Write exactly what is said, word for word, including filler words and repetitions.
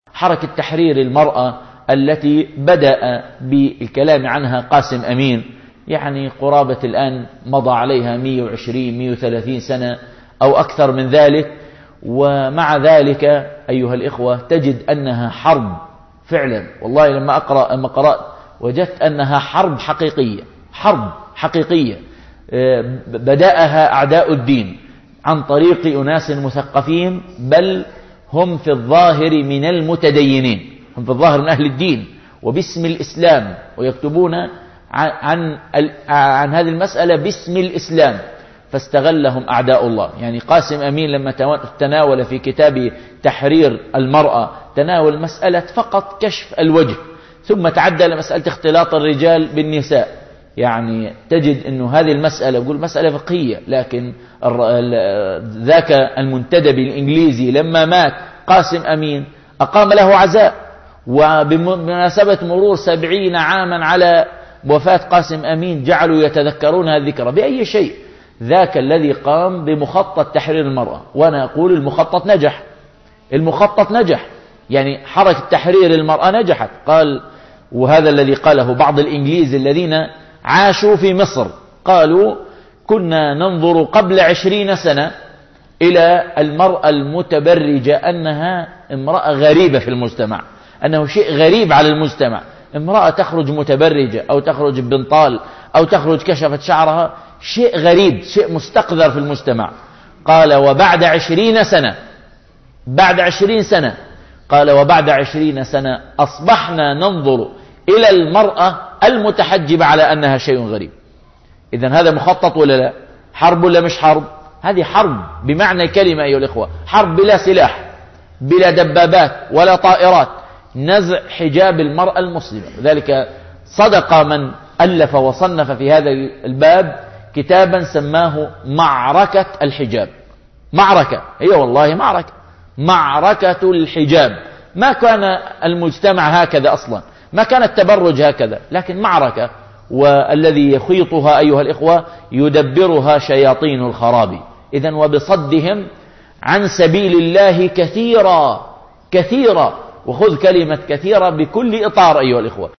حركة تحرير المرأة التي بدأ بالكلام عنها قاسم أمين، يعني قرابة الآن مضى عليها مئة وعشرين مئة وثلاثين سنة أو أكثر من ذلك، ومع ذلك أيها الإخوة تجد أنها حرب فعلا. والله لما أقرأ لما قرأت وجدت أنها حرب حقيقية، حرب حقيقية بدأها أعداء الدين عن طريق أناس مثقفين، بل هم في الظاهر من المتدينين، هم في الظاهر من أهل الدين وباسم الإسلام، ويكتبون عن, عن هذه المسألة باسم الإسلام، فاستغلهم أعداء الله. يعني قاسم أمين لما تناول في كتاب تحرير المرأة تناول مسألة فقط كشف الوجه، ثم تعدى لمسألة اختلاط الرجال بالنساء. يعني تجد أنه هذه المسألة يقول مسألة فقهية، لكن ذاك المنتدب الإنجليزي لما مات قاسم أمين أقام له عزاء، وبمناسبة مرور سبعين عاما على وفاة قاسم أمين جعلوا يتذكرون هذه الذكرى. بأي شيء؟ ذاك الذي قام بمخطط تحرير المرأة. وأنا أقول المخطط نجح، المخطط نجح، يعني حركة تحرير المرأة نجحت. قال، وهذا الذي قاله بعض الإنجليز الذين عاشوا في مصر، قالوا كنا ننظر قبل عشرين سنة إلى المرأة المتبرجة أنها امرأة غريبة في المجتمع، أنه شيء غريب على المجتمع، امرأة تخرج متبرجة أو تخرج ببنطال أو تخرج كشفت شعرها، شيء غريب، شيء مستقذر في المجتمع. قال وبعد عشرين سنة، بعد عشرين سنة قال وبعد عشرين سنة أصبحنا ننظر إلى المرأة المتحجبة على أنها شيء غريب. إذن هذا مخطط ولا لا؟ حرب ولا مش حرب؟ هذه حرب بمعنى الكلمة أيها الإخوة، حرب بلا سلاح، بلا دبابات ولا طائرات، نزع حجاب المرأة المسلمة. ذلك صدق من ألف وصنف في هذا الباب كتابا سماه معركة الحجاب. معركة، هي والله معركة، معركة الحجاب. ما كان المجتمع هكذا أصلا، ما كان التبرج هكذا، لكن معركة، والذي يخيطها أيها الإخوة يدبرها شياطين الخراب. إذن وبصدهم عن سبيل الله كثيرا كثيرا، وخذ كلمة كثيرا بكل إطار أيها الإخوة.